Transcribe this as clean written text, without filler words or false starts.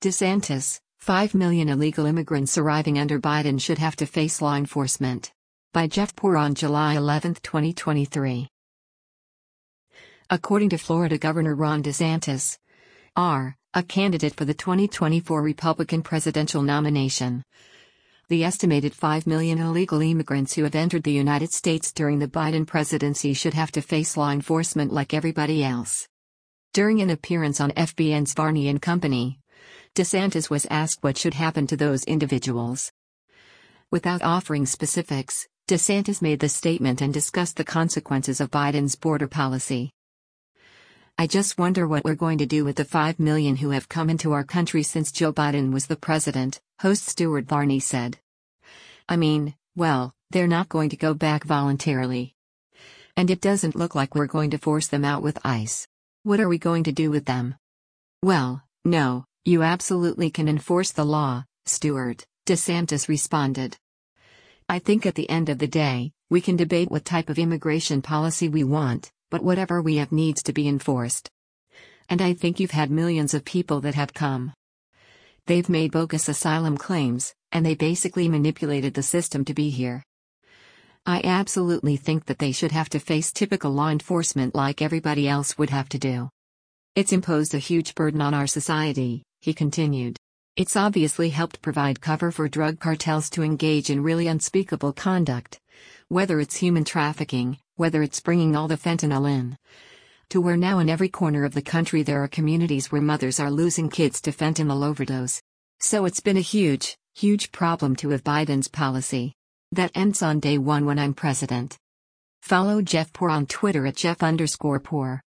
DeSantis, 5 million illegal immigrants arriving under Biden should have to face law enforcement. By Jeff Poor on July 11, 2023. According to Florida Governor Ron DeSantis, a candidate for the 2024 Republican presidential nomination, the estimated 5 million illegal immigrants who have entered the United States during the Biden presidency should have to face law enforcement like everybody else. During an appearance on FBN's Varney and Company, DeSantis was asked what should happen to those individuals. Without offering specifics, DeSantis made the statement and discussed the consequences of Biden's border policy. "I just wonder what we're going to do with the 5 million who have come into our country since Joe Biden was the president," host Stuart Varney said. "I mean, well, they're not going to go back voluntarily. And it doesn't look like we're going to force them out with ICE. What are we going to do with them?" "Well, no, you absolutely can enforce the law, Stuart," DeSantis responded. "I think at the end of the day, we can debate what type of immigration policy we want, but whatever we have needs to be enforced. And I think you've had millions of people that have come. They've made bogus asylum claims, and they basically manipulated the system to be here. I absolutely think that they should have to face typical law enforcement like everybody else would have to do. It's imposed a huge burden on our society," he continued. "It's obviously helped provide cover for drug cartels to engage in really unspeakable conduct. Whether it's human trafficking, whether it's bringing all the fentanyl in, to where now in every corner of the country there are communities where mothers are losing kids to fentanyl overdose. So it's been a huge, huge problem to have Biden's policy. That ends on day one when I'm president." Follow Jeff Poor on Twitter at Jeff_Poor.